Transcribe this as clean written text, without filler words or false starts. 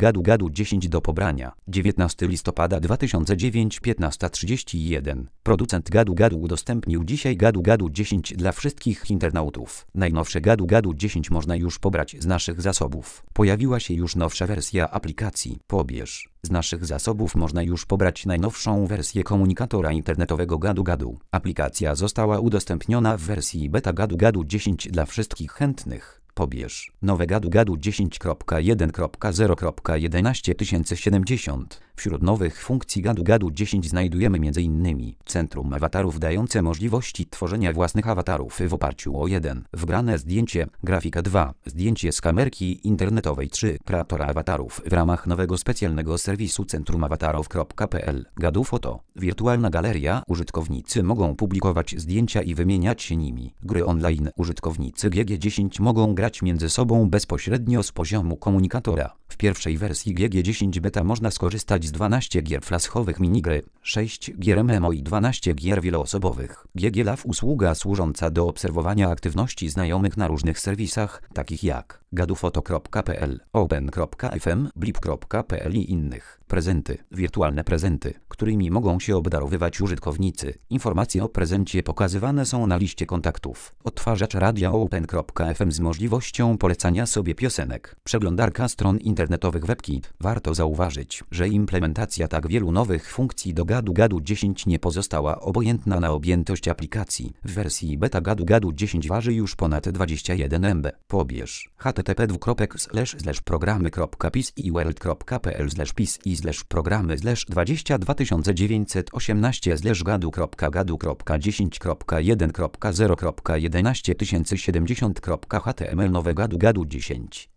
Gadu Gadu 10 do pobrania. 19 listopada 2009 15:31. Producent Gadu Gadu udostępnił dzisiaj Gadu Gadu 10 dla wszystkich internautów. Najnowsze Gadu Gadu 10 można już pobrać z naszych zasobów. Pojawiła się już nowsza wersja aplikacji. Pobierz. Z naszych zasobów można już pobrać najnowszą wersję komunikatora internetowego Gadu Gadu. Aplikacja została udostępniona w wersji beta Gadu Gadu 10 dla wszystkich chętnych. Pobierz. Nowe Gadu Gadu 10.1.0.11 Wśród nowych funkcji Gadu Gadu 10 znajdujemy m.in. Centrum awatarów dające możliwości tworzenia własnych awatarów w oparciu o wgrane zdjęcie, grafika 2, zdjęcie z kamerki internetowej 3, kreatora awatarów w ramach nowego specjalnego serwisu centrumawatarów.pl. Gadu Foto, wirtualna galeria, użytkownicy mogą publikować zdjęcia i wymieniać się nimi. Gry online, użytkownicy GG10 mogą grać między sobą bezpośrednio z poziomu komunikatora. W pierwszej wersji GG10 beta można skorzystać z 12 gier flashowych minigry, 6 gier MMO i 12 gier wieloosobowych. GG Live, usługa służąca do obserwowania aktywności znajomych na różnych serwisach, takich jak gadufoto.pl, open.fm, blip.pl i innych. Prezenty, wirtualne prezenty, którymi mogą się obdarowywać użytkownicy. Informacje o prezencie pokazywane są na liście kontaktów. Odtwarzacz radia open.fm z możliwością polecania sobie piosenek. Przeglądarka stron internetowych WebKit. Warto zauważyć, że implementacja tak wielu nowych funkcji do Gadu Gadu 10 nie pozostała obojętna na objętość aplikacji. W wersji beta Gadu Gadu 10 waży już ponad 21 MB. Pobierz. http://programy.pis/programy/pis/programy/20.918/gadu.gadu.10.0.11.html. Nowe Gadu Gadu 10.